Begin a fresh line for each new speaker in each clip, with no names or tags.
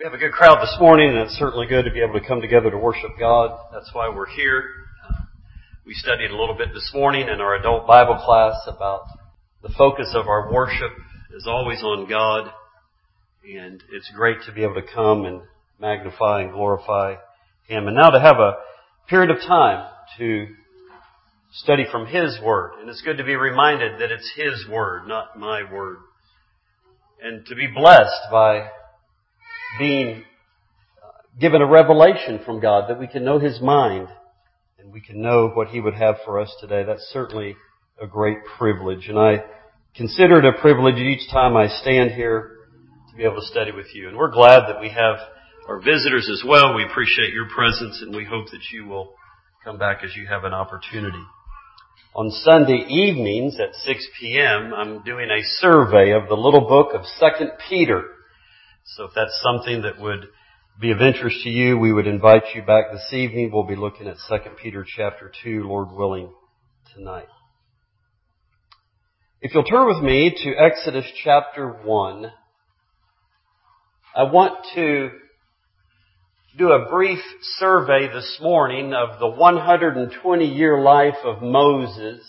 We have a good crowd this morning, and it's certainly good to be able to come together to worship God. That's why we're here. We studied a little bit this morning in our adult Bible class about the focus of our worship is always on God, and it's great to be able to come and magnify and glorify Him. And now to have a period of time to study from His Word. And it's good to be reminded that it's His Word, not my word. And to be blessed by being given a revelation from God that we can know His mind and we can know what He would have for us today. That's certainly a great privilege. And I consider it a privilege each time I stand here to be able to study with you. And we're glad that we have our visitors as well. We appreciate your presence, and we hope that you will come back as you have an opportunity. On Sunday evenings at 6 p.m., I'm doing a survey of the little book of 2 Peter. So if that's something that would be of interest to you, we would invite you back this evening. We'll be looking at 2 Peter chapter 2, Lord willing, tonight. If you'll turn with me to Exodus chapter 1, I want to do a brief survey this morning of the 120-year life of Moses.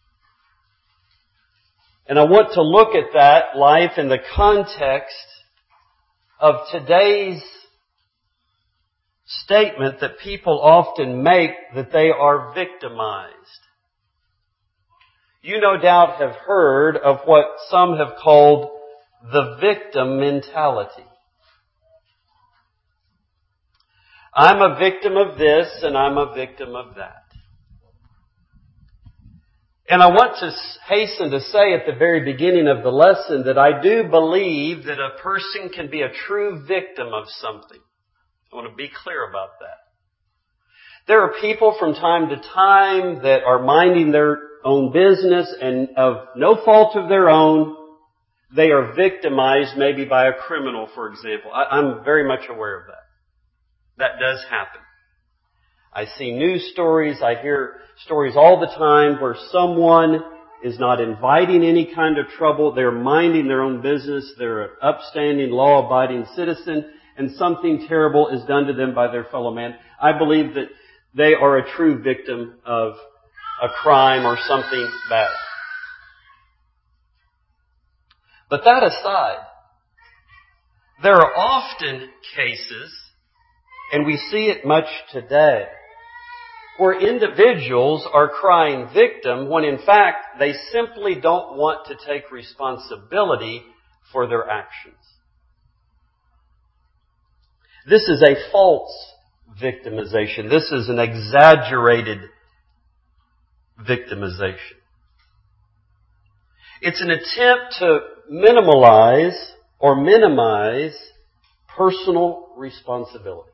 And I want to look at that life in the context of today's statement that people often make that they are victimized. You no doubt have heard of what some have called the victim mentality. I'm a victim of this and I'm a victim of that. And I want to hasten to say at the very beginning of the lesson that I do believe that a person can be a true victim of something. I want to be clear about that. There are people from time to time that are minding their own business and of no fault of their own, they are victimized maybe by a criminal, for example. I'm very much aware of that. That does happen. I see news stories, I hear stories all the time where someone is not inviting any kind of trouble, they're minding their own business, they're an upstanding, law-abiding citizen, and something terrible is done to them by their fellow man. I believe that they are a true victim of a crime or something bad. But that aside, there are often cases, and we see it much today, where individuals are crying victim when in fact they simply don't want to take responsibility for their actions. This is a false victimization. This is an exaggerated victimization. It's an attempt to minimize personal responsibility.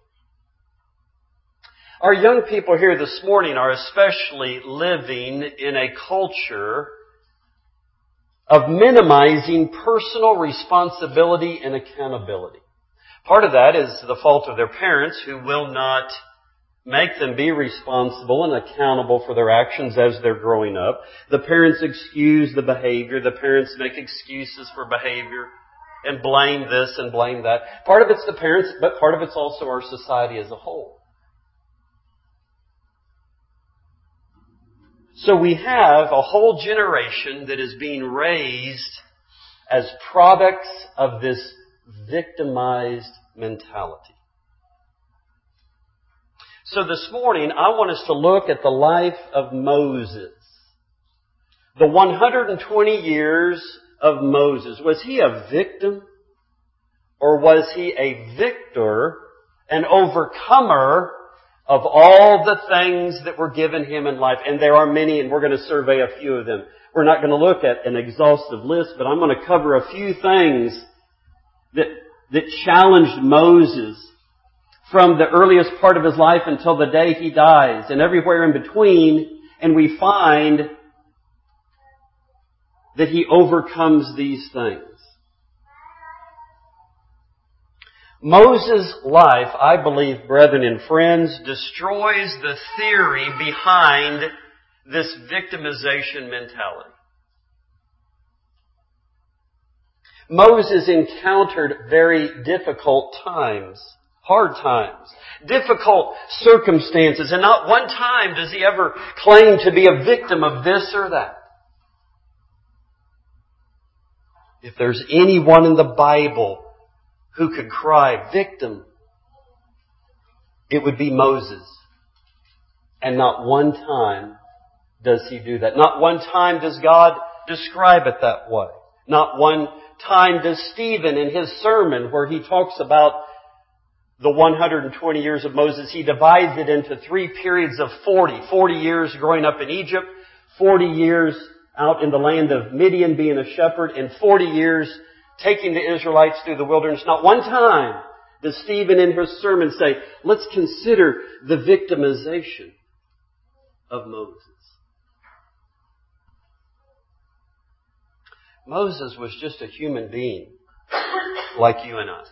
Our young people here this morning are especially living in a culture of minimizing personal responsibility and accountability. Part of that is the fault of their parents who will not make them be responsible and accountable for their actions as they're growing up. The parents excuse the behavior. The parents make excuses for behavior and blame this and blame that. Part of it's the parents, but part of it's also our society as a whole. So we have a whole generation that is being raised as products of this victimized mentality. So this morning, I want us to look at the life of Moses. The 120 years of Moses. Was he a victim? Or was he a victor, an overcomer of all the things that were given him in life? And there are many, and we're going to survey a few of them. We're not going to look at an exhaustive list, but I'm going to cover a few things that challenged Moses from the earliest part of his life until the day he dies, and everywhere in between, and we find that he overcomes these things. Moses' life, I believe, brethren and friends, destroys the theory behind this victimization mentality. Moses encountered very difficult times, hard times, difficult circumstances, and not one time does he ever claim to be a victim of this or that. If there's anyone in the Bible who could cry victim, it would be Moses. And not one time does he do that. Not one time does God describe it that way. Not one time does Stephen in his sermon where he talks about the 120 years of Moses, he divides it into 3 periods of 40. 40 years growing up in Egypt, 40 years out in the land of Midian being a shepherd, and 40 years taking the Israelites through the wilderness. Not one time does Stephen in his sermon say, let's consider the victimization of Moses. Moses was just a human being like you and I.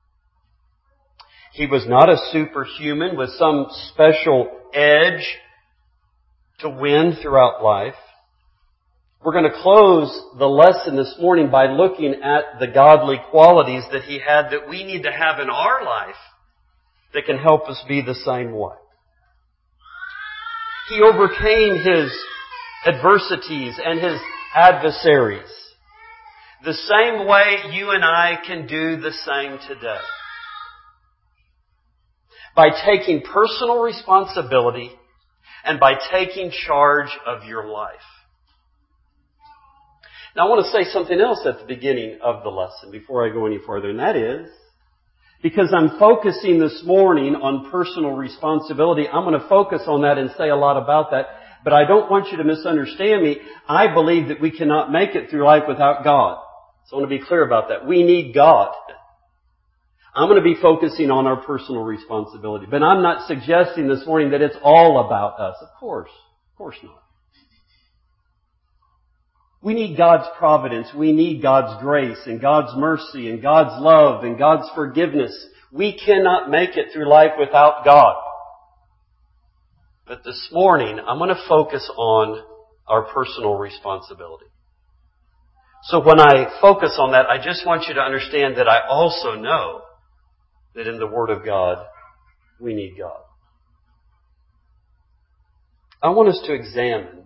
He was not a superhuman with some special edge to win throughout life. We're going to close the lesson this morning by looking at the godly qualities that he had that we need to have in our life that can help us be the same way. He overcame his adversities and his adversaries the same way you and I can do the same today. By taking personal responsibility and by taking charge of your life. Now I want to say something else at the beginning of the lesson before I go any further, and that is, because I'm focusing this morning on personal responsibility, I'm going to focus on that and say a lot about that, but I don't want you to misunderstand me. I believe that we cannot make it through life without God. So I want to be clear about that. We need God. I'm going to be focusing on our personal responsibility. But I'm not suggesting this morning that it's all about us. Of course not. We need God's providence. We need God's grace and God's mercy and God's love and God's forgiveness. We cannot make it through life without God. But this morning, I'm going to focus on our personal responsibility. So when I focus on that, I just want you to understand that I also know that in the Word of God, we need God. I want us to examine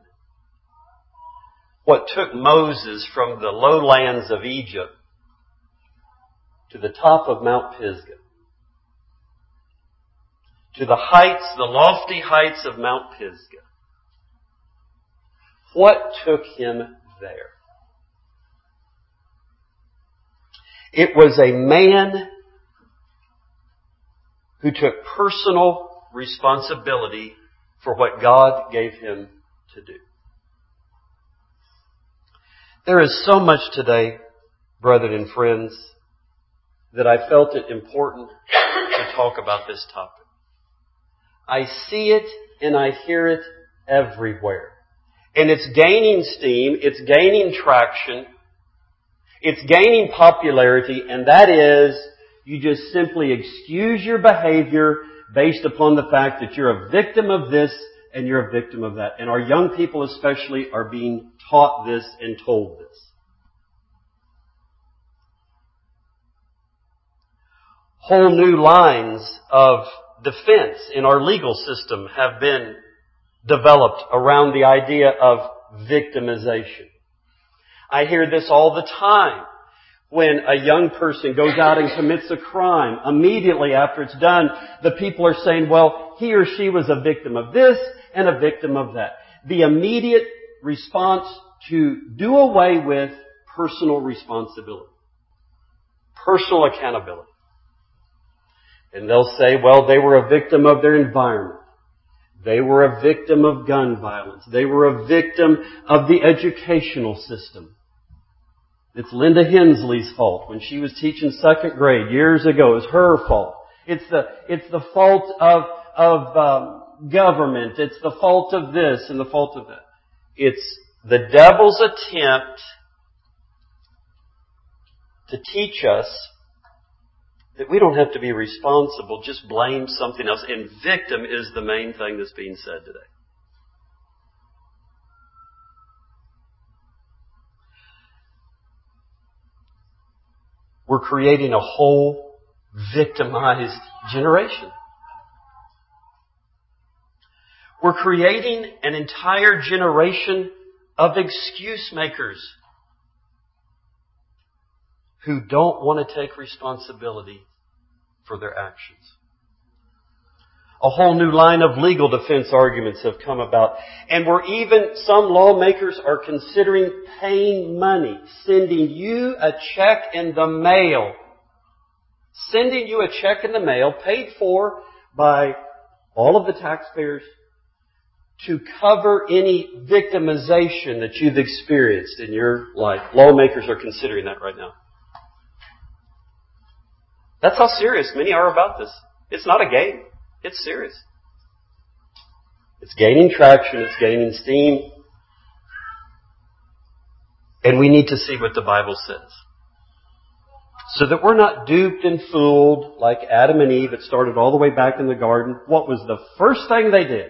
what took Moses from the lowlands of Egypt to the top of Mount Pisgah, to the heights, the lofty heights of Mount Pisgah. What took him there? It was a man who took personal responsibility for what God gave him to do. There is so much today, brethren and friends, that I felt it important to talk about this topic. I see it and I hear it everywhere. And it's gaining steam, it's gaining traction, it's gaining popularity, and that is, you just simply excuse your behavior based upon the fact that you're a victim of this and you're a victim of that. And our young people especially are being taught this and told this. Whole new lines of defense in our legal system have been developed around the idea of victimization. I hear this all the time. When a young person goes out and commits a crime, immediately after it's done, the people are saying, well, he or she was a victim of this and a victim of that. The immediate response to do away with personal responsibility, personal accountability. And they'll say, well, they were a victim of their environment. They were a victim of gun violence. They were a victim of the educational system. It's Linda Hensley's fault. When she was teaching second grade years ago, it was her fault. It's the fault of government. It's the fault of this and the fault of that. It's the devil's attempt to teach us that we don't have to be responsible, just blame something else. And victim is the main thing that's being said today. we're creating a whole victimized generation. We're creating an entire generation of excuse makers who don't want to take responsibility for their actions. A whole new line of legal defense arguments have come about. And some lawmakers are considering paying money, sending you a check in the mail. Sending you a check in the mail paid for by all of the taxpayers to cover any victimization that you've experienced in your life. Lawmakers are considering that right now. That's how serious many are about this. It's not a game. It's serious. It's gaining traction. It's gaining steam. And we need to see what the Bible says. So that we're not duped and fooled like Adam and Eve. It started all the way back in the garden. What was the first thing they did?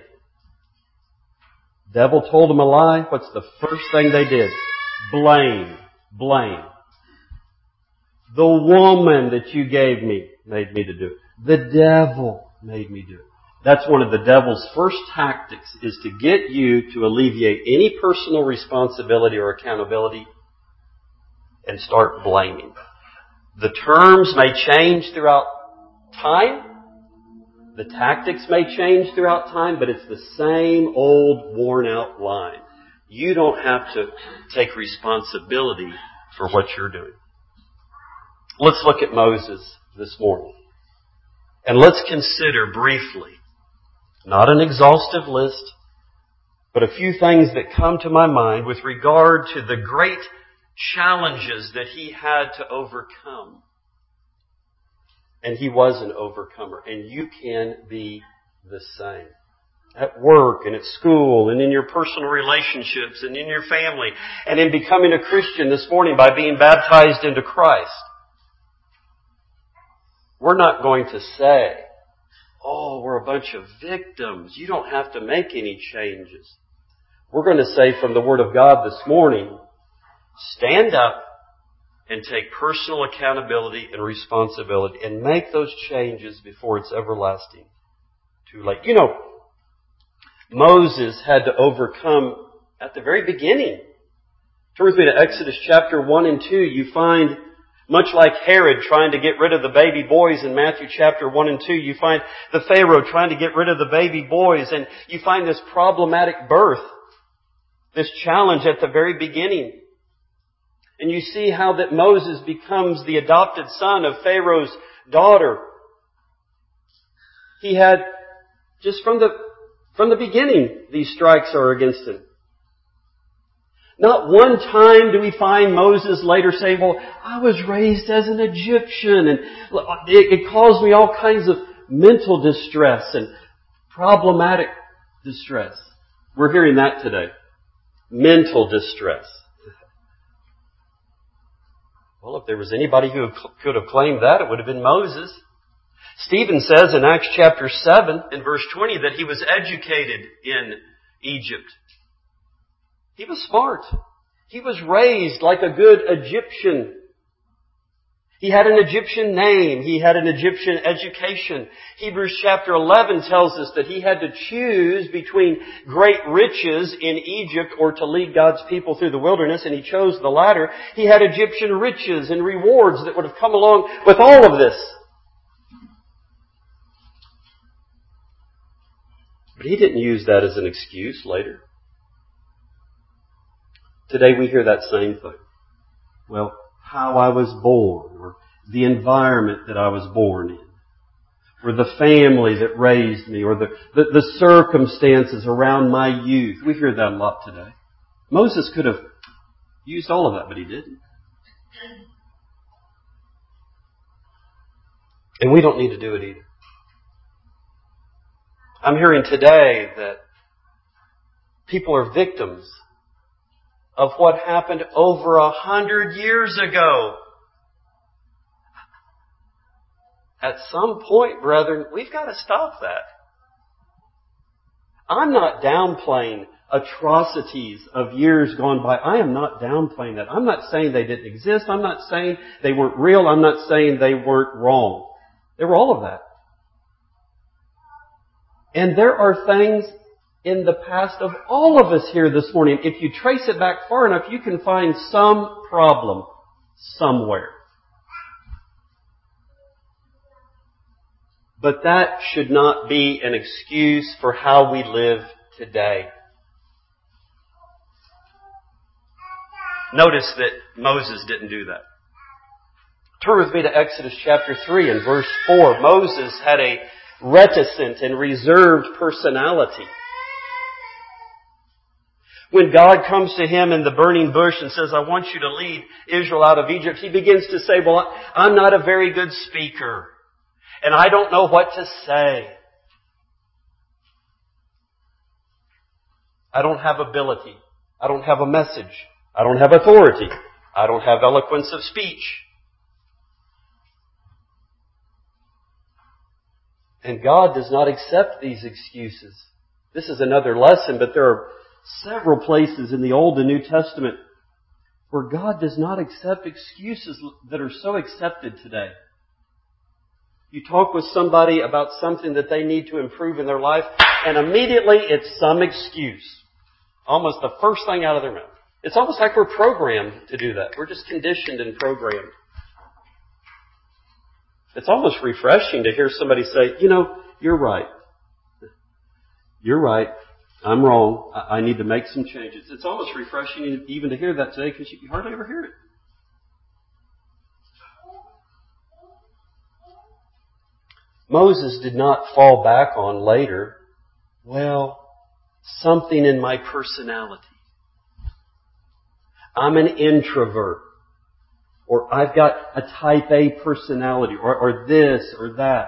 Devil told them a lie. What's the first thing they did? Blame. Blame. The woman that you gave me made me to do it. The devil made me do it. That's one of the devil's first tactics, is to get you to alleviate any personal responsibility or accountability and start blaming. The terms may change throughout time. The tactics may change throughout time, but it's the same old worn out line. You don't have to take responsibility for what you're doing. Let's look at Moses this morning. And let's consider briefly, not an exhaustive list, but a few things that come to my mind with regard to the great challenges that he had to overcome. And he was an overcomer. And you can be the same. At work and at school and in your personal relationships and in your family and in becoming a Christian this morning by being baptized into Christ. We're not going to say, oh, we're a bunch of victims. You don't have to make any changes. We're going to say from the Word of God this morning, stand up and take personal accountability and responsibility and make those changes before it's everlasting too late. You know, Moses had to overcome at the very beginning. Turn with me to Exodus chapter 1 and 2. You find, much like Herod trying to get rid of the baby boys in Matthew chapter 1 and 2, you find the Pharaoh trying to get rid of the baby boys, and you find this problematic birth, this challenge at the very beginning. And you see how that Moses becomes the adopted son of Pharaoh's daughter. He had, just from the beginning, these strikes are against him. Not one time do we find Moses later saying, well, I was raised as an Egyptian and it caused me all kinds of mental distress and problematic distress. We're hearing that today. Mental distress. Well, if there was anybody who could have claimed that, it would have been Moses. Stephen says in Acts chapter 7 and verse 20 that he was educated in Egypt. He was smart. He was raised like a good Egyptian. He had an Egyptian name. He had an Egyptian education. Hebrews chapter 11 tells us that he had to choose between great riches in Egypt or to lead God's people through the wilderness, and he chose the latter. He had Egyptian riches and rewards that would have come along with all of this. But he didn't use that as an excuse later. Today we hear that same thing. Well, how I was born, or the environment that I was born in, or the family that raised me, or the circumstances around my youth. We hear that a lot today. Moses could have used all of that, but he didn't. And we don't need to do it either. I'm hearing today that people are victims of what happened over 100 years ago. At some point, brethren, we've got to stop that. I'm not downplaying atrocities of years gone by. I am not downplaying that. I'm not saying they didn't exist. I'm not saying they weren't real. I'm not saying they weren't wrong. They were all of that. And there are things in the past of all of us here this morning. If you trace it back far enough, you can find some problem somewhere. But that should not be an excuse for how we live today. Notice that Moses didn't do that. Turn with me to Exodus chapter 3 and verse 4. Moses had a reticent and reserved personality. When God comes to him in the burning bush and says, I want you to lead Israel out of Egypt, he begins to say, well, I'm not a very good speaker. And I don't know what to say. I don't have ability. I don't have a message. I don't have authority. I don't have eloquence of speech. And God does not accept these excuses. This is another lesson, but there are several places in the Old and New Testament where God does not accept excuses that are so accepted today. You talk with somebody about something that they need to improve in their life, and immediately it's some excuse. Almost the first thing out of their mouth. It's almost like we're programmed to do that. We're just conditioned and programmed. It's almost refreshing to hear somebody say, you're right. You're right. I'm wrong. I need to make some changes. It's almost refreshing even to hear that today because you hardly ever hear it. Moses did not fall back on later, something in my personality. I'm an introvert. Or I've got a type A personality. Or this or that.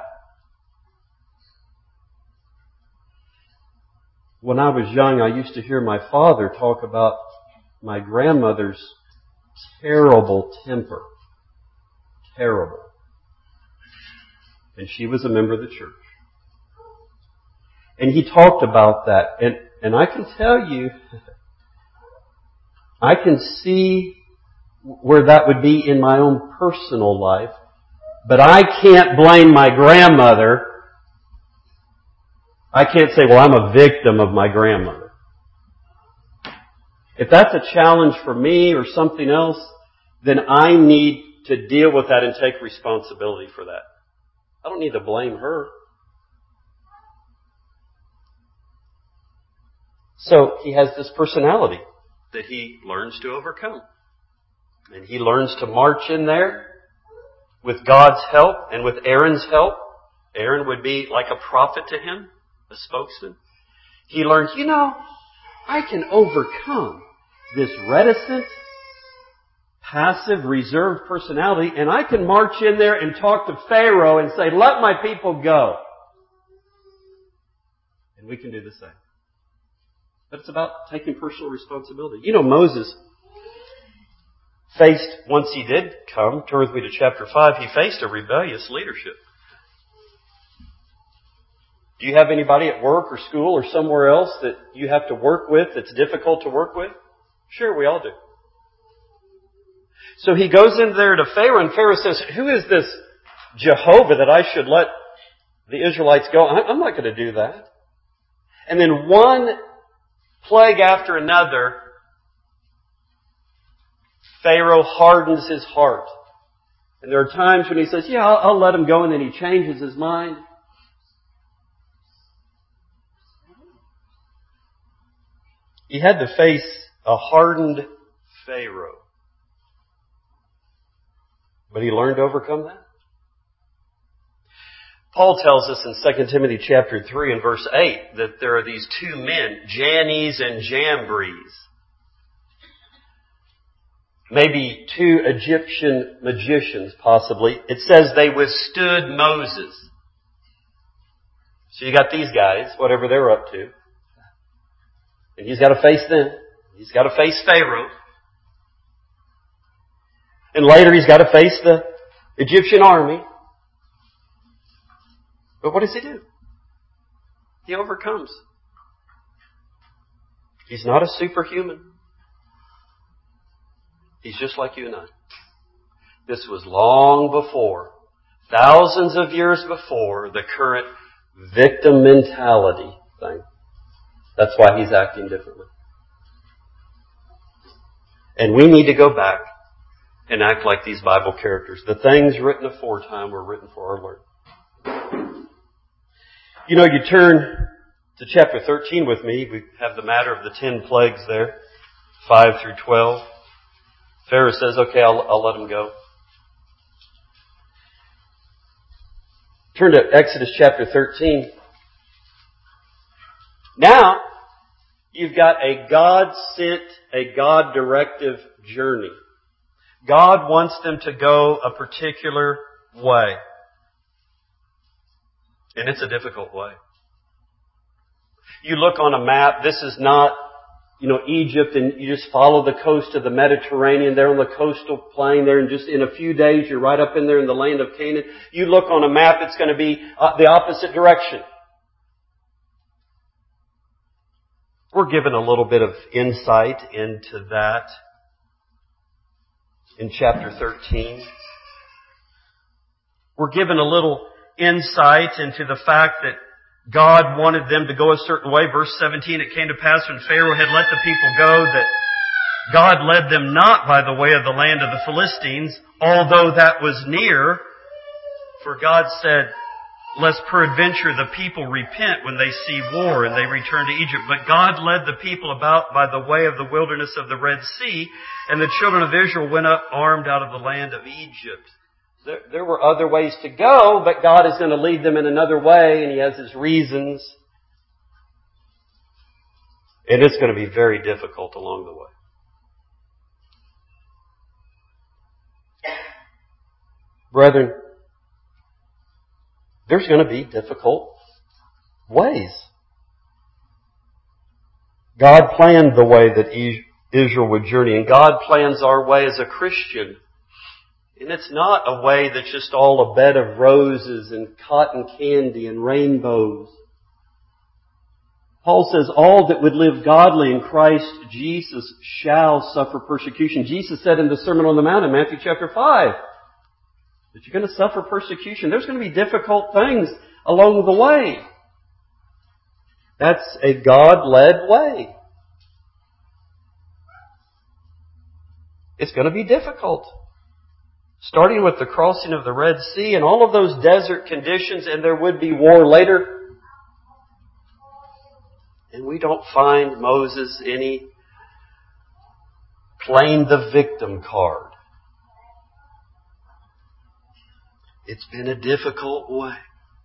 When I was young, I used to hear my father talk about my grandmother's terrible temper. Terrible. And she was a member of the church. And he talked about that. And I can tell you, I can see where that would be in my own personal life. But I can't blame my grandmother. I can't say, I'm a victim of my grandmother. If that's a challenge for me or something else, then I need to deal with that and take responsibility for that. I don't need to blame her. So he has this personality that he learns to overcome. And he learns to march in there with God's help and with Aaron's help. Aaron would be like a prophet to him, a spokesman. He learns, I can overcome this reticent, passive, reserved personality, and I can march in there and talk to Pharaoh and say, let my people go. And we can do the same. But it's about taking personal responsibility. Moses faced, once he did come, turn with me to chapter 5, he faced a rebellious leadership. Do you have anybody at work or school or somewhere else that you have to work with that's difficult to work with? Sure, we all do. So he goes in there to Pharaoh, and Pharaoh says, who is this Jehovah that I should let the Israelites go? I'm not going to do that. And then one plague after another, Pharaoh hardens his heart. And there are times when he says, I'll let him go, and then he changes his mind. He had to face a hardened Pharaoh. But he learned to overcome that. Paul tells us in 2 Timothy chapter 3 and verse 8 that there are these two men, Jannes and Jambres. Maybe two Egyptian magicians, possibly. It says they withstood Moses. So you got these guys, whatever they're up to. And he's got to face them. He's got to face Pharaoh. And later he's got to face the Egyptian army. But what does he do? He overcomes. He's not a superhuman. He's just like you and I. This was long before, thousands of years before, the current victim mentality thing. That's why He's acting differently. And we need to go back and act like these Bible characters. The things written aforetime were written for our learning. You know, you turn to chapter 13 with me. We have the matter of the 10 plagues there, 5 through 12. Pharaoh says, okay, I'll let them go. Turn to Exodus chapter 13. Now, you've got a God-sent, a God-directive journey. God wants them to go a particular way. And it's a difficult way. You look on a map, this is not, Egypt, and you just follow the coast of the Mediterranean. There on the coastal plain there, and just in a few days you're right up in there in the land of Canaan. You look on a map, it's going to be the opposite direction. We're given a little bit of insight into that in chapter 13. We're given a little insight into the fact that God wanted them to go a certain way. Verse 17, it came to pass when Pharaoh had let the people go that God led them not by the way of the land of the Philistines, although that was near. For God said, lest peradventure the people repent when they see war and they return to Egypt. But God led the people about by the way of the wilderness of the Red Sea, and the children of Israel went up armed out of the land of Egypt. There were other ways to go, but God is going to lead them in another way, and He has His reasons. And it's going to be very difficult along the way. Brethren, there's going to be difficult ways. God planned the way that Israel would journey, and God plans our way as a Christian. And it's not a way that's just all a bed of roses and cotton candy and rainbows. Paul says, all that would live godly in Christ Jesus shall suffer persecution. Jesus said in the Sermon on the Mount in Matthew chapter 5 that you're going to suffer persecution. There's going to be difficult things along the way. That's a God-led way. It's going to be difficult. Starting with the crossing of the Red Sea and all of those desert conditions, and there would be war later. And we don't find Moses any playing the victim card. It's been a difficult way.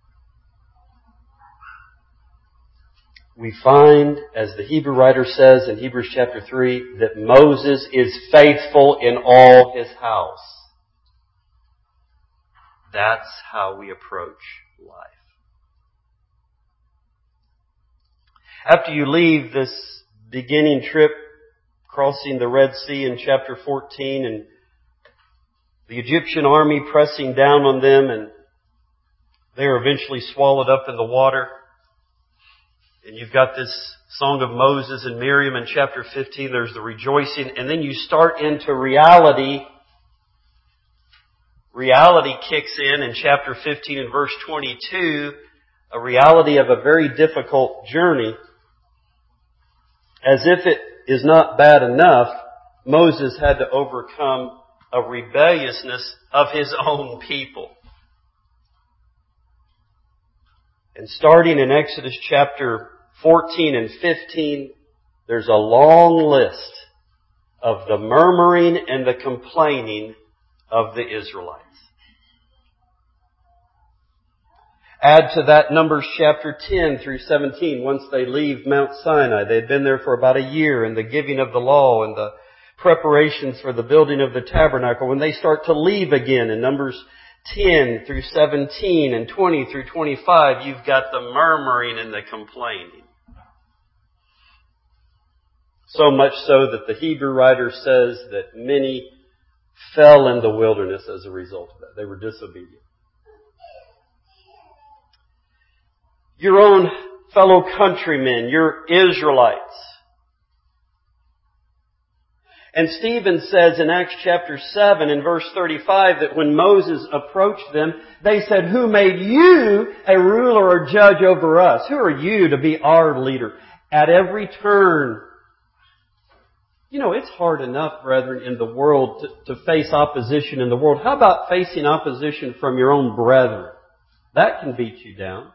We find, as the Hebrew writer says in Hebrews chapter 3, that Moses is faithful in all his house. That's how we approach life. After you leave this beginning trip, crossing the Red Sea in chapter 14, and the Egyptian army pressing down on them, and they are eventually swallowed up in the water. And you've got this song of Moses and Miriam in chapter 15. There's the rejoicing. And then you start into reality. Reality kicks in chapter 15 and verse 22, a reality of a very difficult journey. As if it is not bad enough, Moses had to overcome a rebelliousness of his own people. And starting in Exodus chapter 14 and 15, there's a long list of the murmuring and the complaining of the Israelites. Add to that Numbers chapter 10 through 17. Once they leave Mount Sinai, they'd been there for about a year in the giving of the law and the preparations for the building of the tabernacle. When they start to leave again in Numbers 10 through 17 and 20 through 25, you've got the murmuring and the complaining. So much so that the Hebrew writer says that many fell in the wilderness as a result of that. They were disobedient. Your own fellow countrymen, your Israelites, And Stephen says in Acts chapter 7 and verse 35 that when Moses approached them, they said, "Who made you a ruler or judge over us? Who are you to be our leader?" At every turn. You know, it's hard enough, brethren, in the world to face opposition in the world. How about facing opposition from your own brethren? That can beat you down.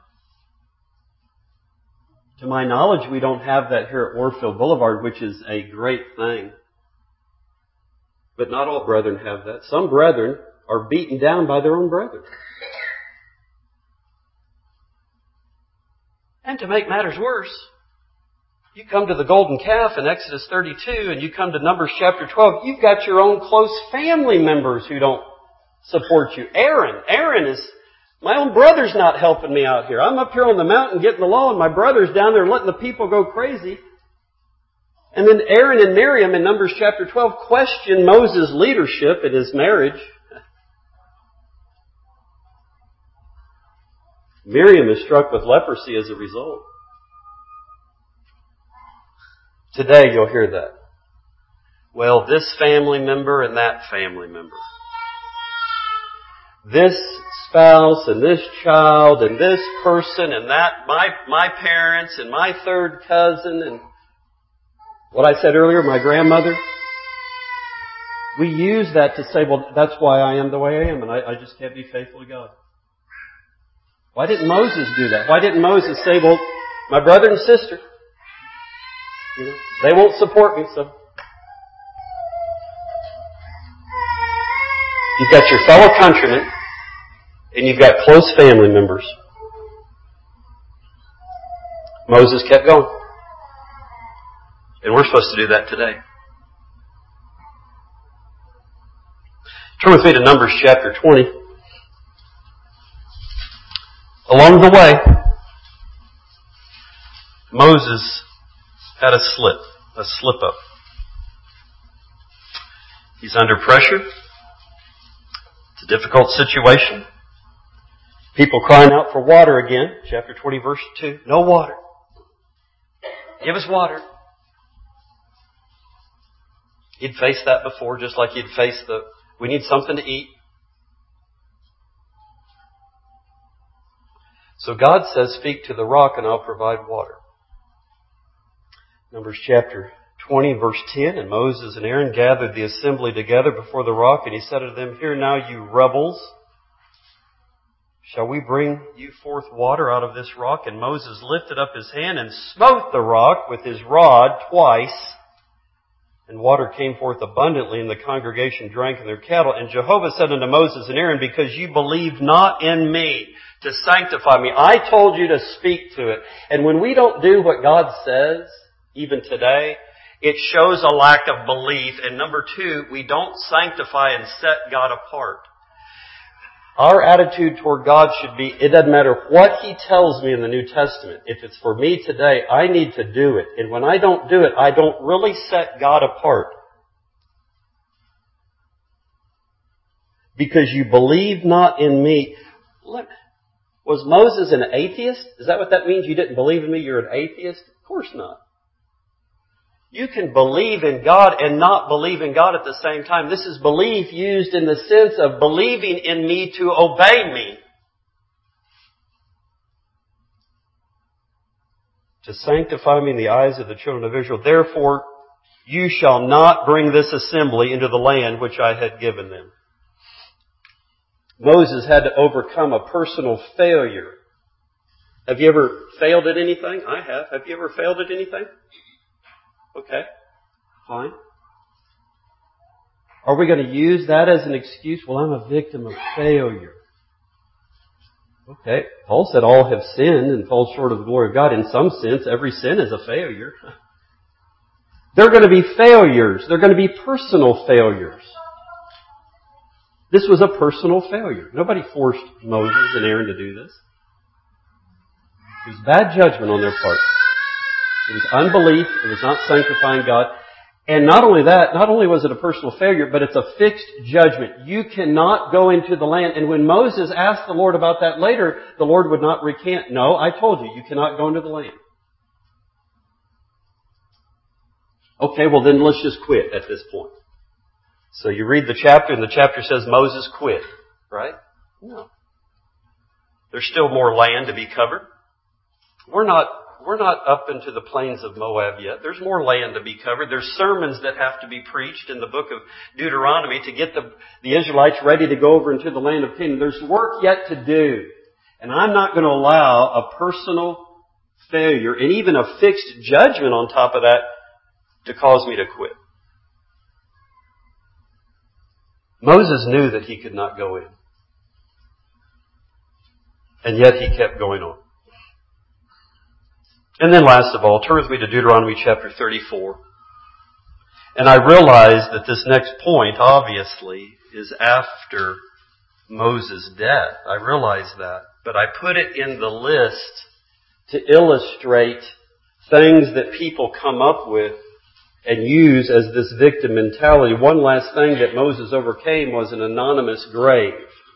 To my knowledge, we don't have that here at Warfield Boulevard, which is a great thing. But not all brethren have that. Some brethren are beaten down by their own brethren. And to make matters worse, you come to the golden calf in Exodus 32 and you come to Numbers chapter 12, you've got your own close family members who don't support you. Aaron is, my own brother's not helping me out here. I'm up here on the mountain getting the law and my brother's down there letting the people go crazy. And then Aaron and Miriam in Numbers chapter 12 question Moses' leadership at his marriage. Miriam is struck with leprosy as a result. Today you'll hear that. Well, this family member and that family member. This spouse and this child and this person and that, my parents and my third cousin and what I said earlier, my grandmother. We use that to say, well, that's why I am the way I am and I just can't be faithful to God. Why didn't Moses do that? Why didn't Moses say, well, my brother and sister, they won't support me, so. You've got your fellow countrymen, and you've got close family members. Moses kept going. And we're supposed to do that today. Turn with me to Numbers chapter 20. Along the way, Moses had a slip up. He's under pressure. It's a difficult situation. People crying out for water again. Chapter 20, verse 2. No water. Give us water. He'd faced that before, just like he'd faced we need something to eat. So God says, speak to the rock and I'll provide water. Numbers chapter 20, verse 10. And Moses and Aaron gathered the assembly together before the rock, and he said to them, "Hear now, you rebels. Shall we bring you forth water out of this rock?" And Moses lifted up his hand and smote the rock with his rod twice. And water came forth abundantly, and the congregation drank and their cattle. And Jehovah said unto Moses and Aaron, "Because you believed not in me to sanctify me, I told you to speak to it." And when we don't do what God says, even today, it shows a lack of belief. And number two, we don't sanctify and set God apart. Our attitude toward God should be, it doesn't matter what He tells me in the New Testament. If it's for me today, I need to do it. And when I don't do it, I don't really set God apart. Because you believe not in me. Was Moses an atheist? Is that what that means? You didn't believe in me, you're an atheist? Of course not. You can believe in God and not believe in God at the same time. This is belief used in the sense of believing in me to obey me. To sanctify me in the eyes of the children of Israel. Therefore, you shall not bring this assembly into the land which I had given them. Moses had to overcome a personal failure. Have you ever failed at anything? I have. Have you ever failed at anything? Okay, fine. Are we going to use that as an excuse? Well, I'm a victim of failure. Okay, Paul said all have sinned and fall short of the glory of God. In some sense, every sin is a failure. They're going to be failures. They're going to be personal failures. This was a personal failure. Nobody forced Moses and Aaron to do this. It was bad judgment on their part. It was unbelief. It was not sanctifying God. And not only that, not only was it a personal failure, but it's a fixed judgment. You cannot go into the land. And when Moses asked the Lord about that later, the Lord would not recant. No, I told you, you cannot go into the land. Okay, well then let's just quit at this point. So you read the chapter and the chapter says Moses quit, right? No. There's still more land to be covered. We're not up into the plains of Moab yet. There's more land to be covered. There's sermons that have to be preached in the book of Deuteronomy to get the Israelites ready to go over into the land of Canaan. There's work yet to do. And I'm not going to allow a personal failure and even a fixed judgment on top of that to cause me to quit. Moses knew that he could not go in. And yet he kept going on. And then last of all, turn with me to Deuteronomy chapter 34. And I realize that this next point, obviously, is after Moses' death. I realize that. But I put it in the list to illustrate things that people come up with and use as this victim mentality. One last thing that Moses overcame was an anonymous grave.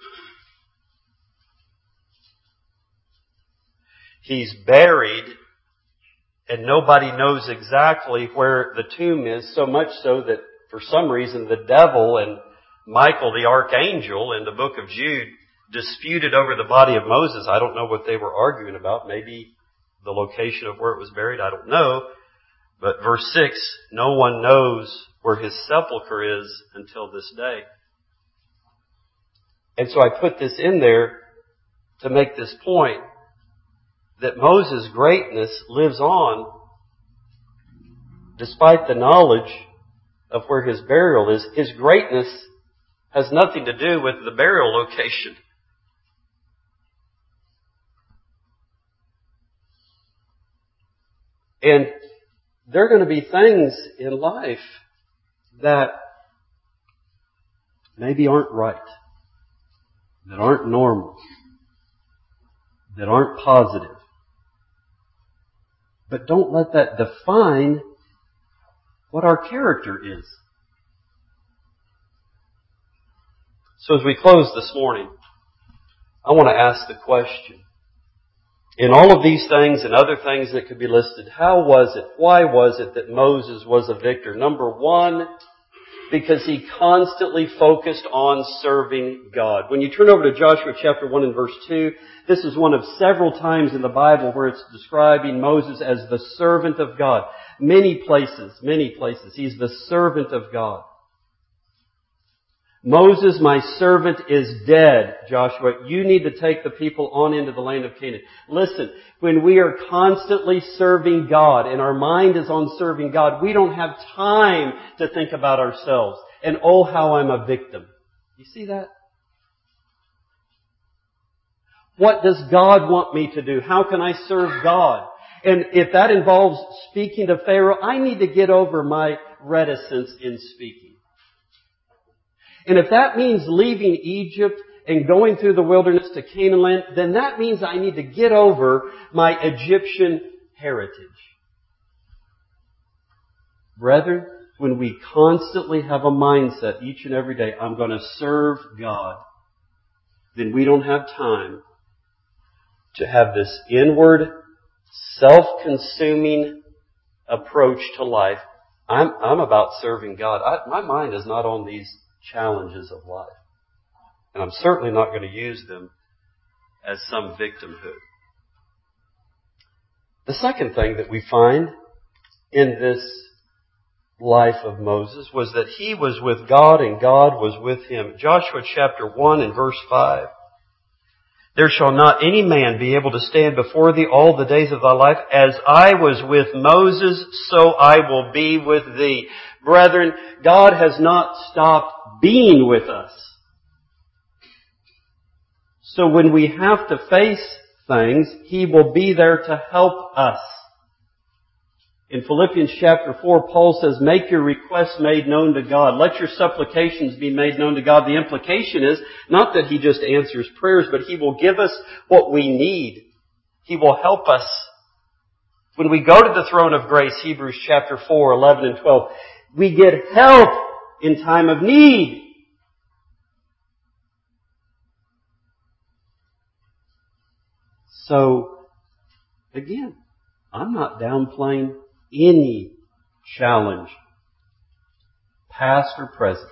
He's buried, and nobody knows exactly where the tomb is, so much so that for some reason the devil and Michael the archangel in the book of Jude disputed over the body of Moses. I don't know what they were arguing about. Maybe the location of where it was buried. I don't know. But verse 6, no one knows where his sepulcher is until this day. And so I put this in there to make this point that Moses' greatness lives on despite the knowledge of where his burial is. His greatness has nothing to do with the burial location. And there are going to be things in life that maybe aren't right, that aren't normal, that aren't positive. But don't let that define what our character is. So as we close this morning, I want to ask the question. In all of these things and other things that could be listed, how was it, why was it that Moses was a victor? Number one, because he constantly focused on serving God. When you turn over to Joshua chapter 1 and verse 2, this is one of several times in the Bible where it's describing Moses as the servant of God. Many places. He's the servant of God. Moses, my servant, is dead, Joshua. You need to take the people on into the land of Canaan. Listen, when we are constantly serving God and our mind is on serving God, we don't have time to think about ourselves. And oh, how I'm a victim. You see that? What does God want me to do? How can I serve God? And if that involves speaking to Pharaoh, I need to get over my reticence in speaking. And if that means leaving Egypt and going through the wilderness to Canaan land, then that means I need to get over my Egyptian heritage. Brethren, when we constantly have a mindset each and every day, I'm going to serve God, then we don't have time to have this inward, self-consuming approach to life. I'm about serving God. My mind is not on these challenges of life. And I'm certainly not going to use them as some victimhood. The second thing that we find in this life of Moses was that he was with God and God was with him. Joshua chapter 1 and verse 5. There shall not any man be able to stand before thee all the days of thy life. As I was with Moses, so I will be with thee. Brethren, God has not stopped being with us. So when we have to face things, He will be there to help us. In Philippians chapter 4, Paul says, make your requests made known to God. Let your supplications be made known to God. The implication is not that He just answers prayers, but He will give us what we need. He will help us. When we go to the throne of grace, Hebrews chapter 4, 11 and 12, we get help in time of need. So, again, I'm not downplaying any challenge, past or present.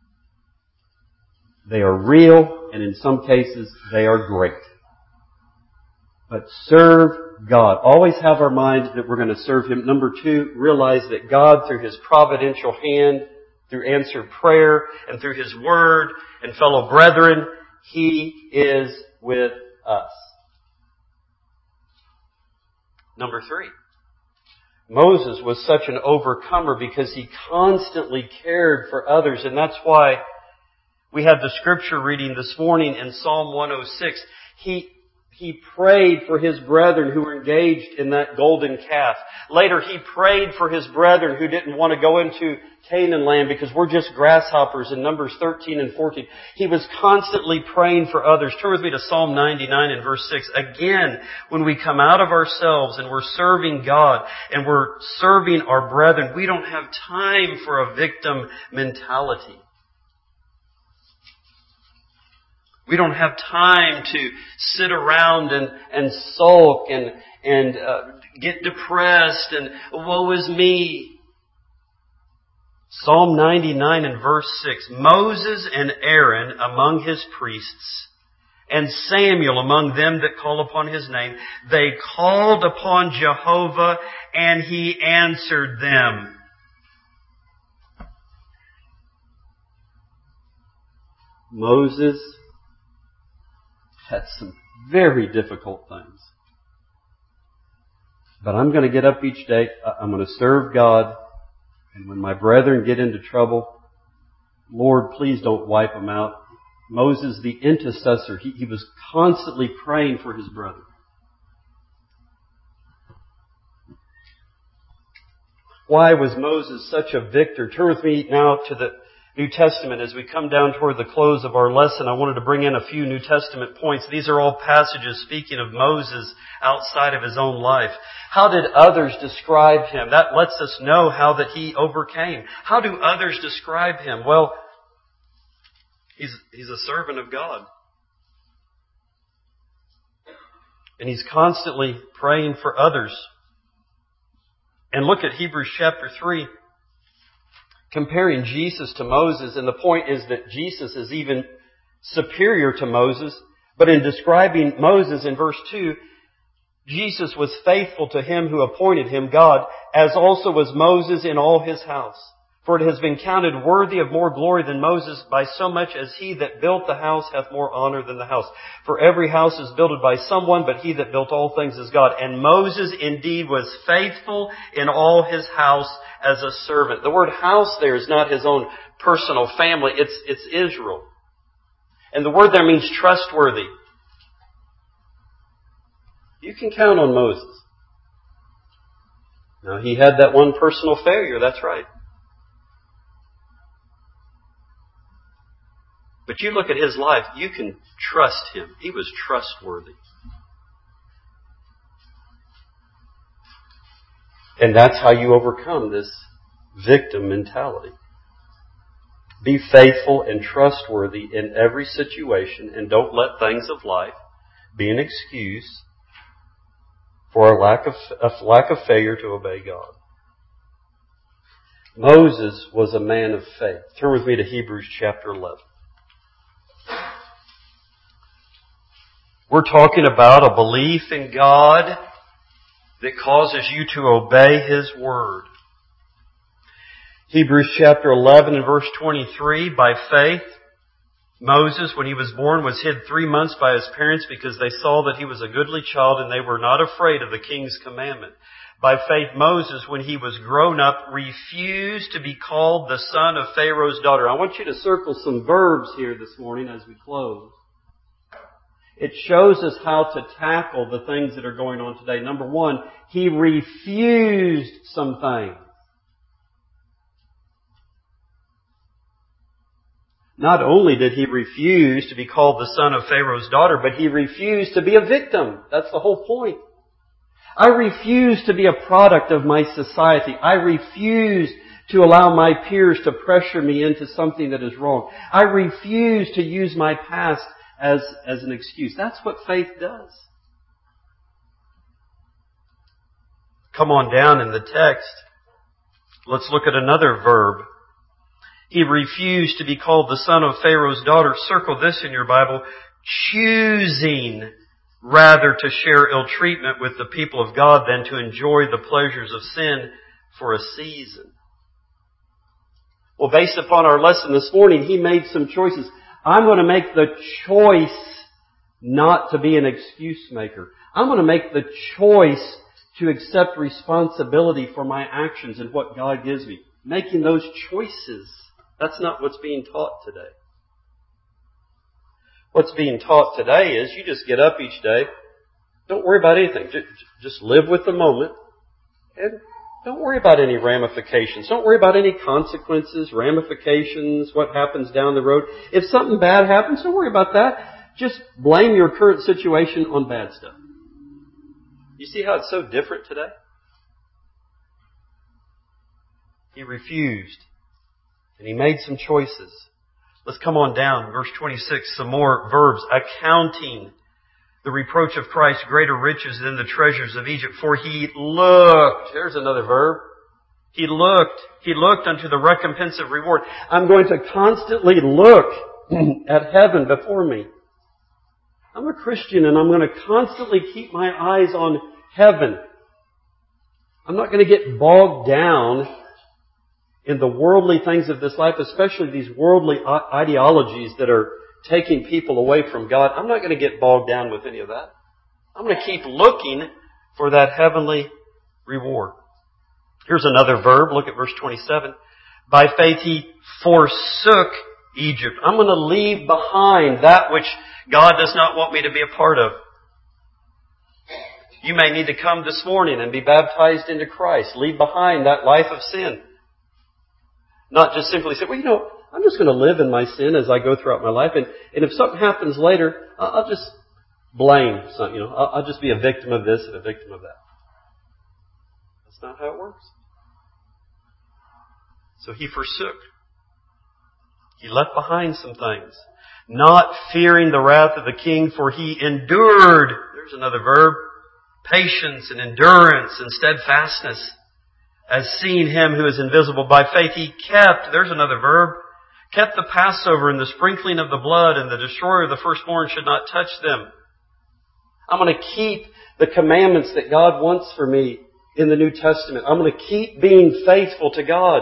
They are real, and in some cases, they are great. But serve God. Always have our minds that we're going to serve Him. Number 2, realize that God, through His providential hand, through answered prayer, and through His Word and fellow brethren, He is with us. Number 3. Moses was such an overcomer because he constantly cared for others, and that's why we have the scripture reading this morning in Psalm 106. He prayed for his brethren who were engaged in that golden calf. Later, he prayed for his brethren who didn't want to go into Canaan land because we're just grasshoppers in Numbers 13 and 14. He was constantly praying for others. Turn with me to Psalm 99 and verse 6. Again, when we come out of ourselves and we're serving God and we're serving our brethren, we don't have time for a victim mentality. We don't have time to sit around and sulk and get depressed and woe is me. Psalm 99 and verse 6. Moses and Aaron among his priests, and Samuel among them that call upon his name, they called upon Jehovah and He answered them. Moses had some very difficult things. But I'm going to get up each day. I'm going to serve God. And when my brethren get into trouble, Lord, please don't wipe them out. Moses, the intercessor, he was constantly praying for his brother. Why was Moses such a victor? Turn with me now to the New Testament. As we come down toward the close of our lesson, I wanted to bring in a few New Testament points. These are all passages speaking of Moses outside of his own life. How did others describe him? That lets us know how that he overcame. How do others describe him? Well, he's a servant of God. And he's constantly praying for others. And look at Hebrews chapter 3. Comparing Jesus to Moses, and the point is that Jesus is even superior to Moses. But in describing Moses in verse 2, Jesus was faithful to Him who appointed him, God, as also was Moses in all his house. For it has been counted worthy of more glory than Moses, by so much as he that built the house hath more honor than the house. For every house is builded by someone, but he that built all things is God. And Moses indeed was faithful in all his house as a servant. The word house there is not his own personal family, it's Israel. And the word there means trustworthy. You can count on Moses. Now, he had that one personal failure, that's right. But you look at his life, you can trust him. He was trustworthy. And that's how you overcome this victim mentality. Be faithful and trustworthy in every situation, and don't let things of life be an excuse for a lack of failure to obey God. Moses was a man of faith. Turn with me to Hebrews chapter 11. We're talking about a belief in God that causes you to obey His Word. Hebrews chapter 11 and verse 23, by faith, Moses, when he was born, was hid 3 months by his parents because they saw that he was a goodly child and they were not afraid of the king's commandment. By faith, Moses, when he was grown up, refused to be called the son of Pharaoh's daughter. I want you to circle some verbs here this morning as we close. It shows us how to tackle the things that are going on today. Number one, he refused some things. Not only did he refuse to be called the son of Pharaoh's daughter, but he refused to be a victim. That's the whole point. I refuse to be a product of my society. I refuse to allow my peers to pressure me into something that is wrong. I refuse to use my past as an excuse. That's what faith does. Come on down in the text. Let's look at another verb. He refused to be called the son of Pharaoh's daughter. Circle this in your Bible. Choosing rather to share ill treatment with the people of God than to enjoy the pleasures of sin for a season. Well, based upon our lesson this morning, he made some choices. I'm going to make the choice not to be an excuse maker. I'm going to make the choice to accept responsibility for my actions and what God gives me. Making those choices. That's not what's being taught today. What's being taught today is you just get up each day. Don't worry about anything. Just live with the moment. And don't worry about any ramifications. Don't worry about any consequences, ramifications, what happens down the road. If something bad happens, don't worry about that. Just blame your current situation on bad stuff. You see how it's so different today? He refused. And he made some choices. Let's come on down. Verse 26, some more verbs. Accounting the reproach of Christ greater riches than the treasures of Egypt. For he looked. Here's another verb. He looked unto the recompense of reward. I'm going to constantly look at heaven before me. I'm a Christian and I'm going to constantly keep my eyes on heaven. I'm not going to get bogged down in the worldly things of this life, especially these worldly ideologies that are taking people away from God. I'm not going to get bogged down with any of that. I'm going to keep looking for that heavenly reward. Here's another verb. Look at verse 27. By faith he forsook Egypt. I'm going to leave behind that which God does not want me to be a part of. You may need to come this morning and be baptized into Christ. Leave behind that life of sin. Not just simply say, well, I'm just going to live in my sin as I go throughout my life. And if something happens later, I'll just blame something. I'll just be a victim of this and a victim of that. That's not how it works. So he forsook. He left behind some things. Not fearing the wrath of the king, for he endured. There's another verb. Patience and endurance and steadfastness. As seeing him who is invisible. By faith he kept, there's another verb, kept the Passover and the sprinkling of the blood, and the destroyer of the firstborn should not touch them. I'm going to keep the commandments that God wants for me in the New Testament. I'm going to keep being faithful to God.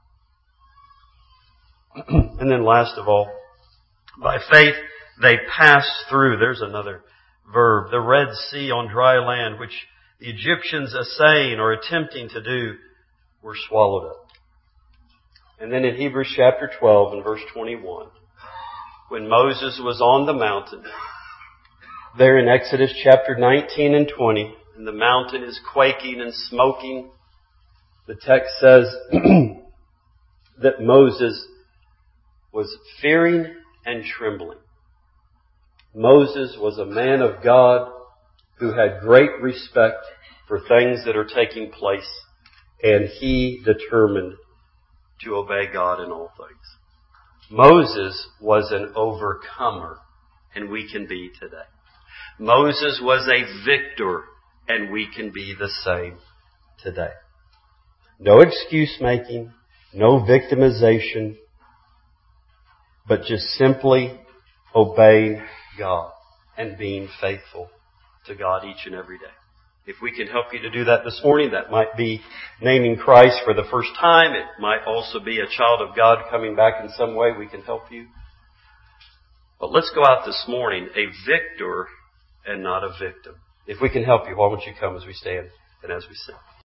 And then last of all, by faith they passed through, there's another verb, the Red Sea on dry land, which the Egyptians essaying or attempting to do were swallowed up. And then in Hebrews chapter 12 and verse 21, when Moses was on the mountain, there in Exodus chapter 19 and 20, and the mountain is quaking and smoking, the text says that Moses was fearing and trembling. Moses was a man of God who had great respect for things that are taking place, and he determined to obey God in all things. Moses was an overcomer, and we can be today. Moses was a victor, and we can be the same today. No excuse making, no victimization, but just simply obeying God and being faithful to God each and every day. If we can help you to do that this morning, that might be naming Christ for the first time. It might also be a child of God coming back in some way. We can help you. But let's go out this morning a victor and not a victim. If we can help you, why don't you come as we stand and as we sing.